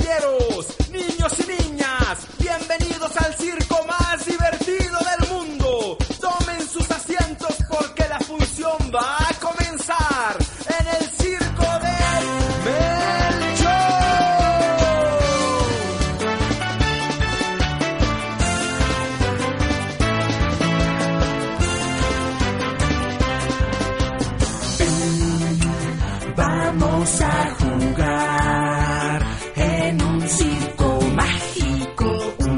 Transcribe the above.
caballeros, niños y niñas, bienvenidos al circo más divertido del mundo. Tomen sus asientos porque la función va a comenzar en el circo del Melchor. Vamos a jugar.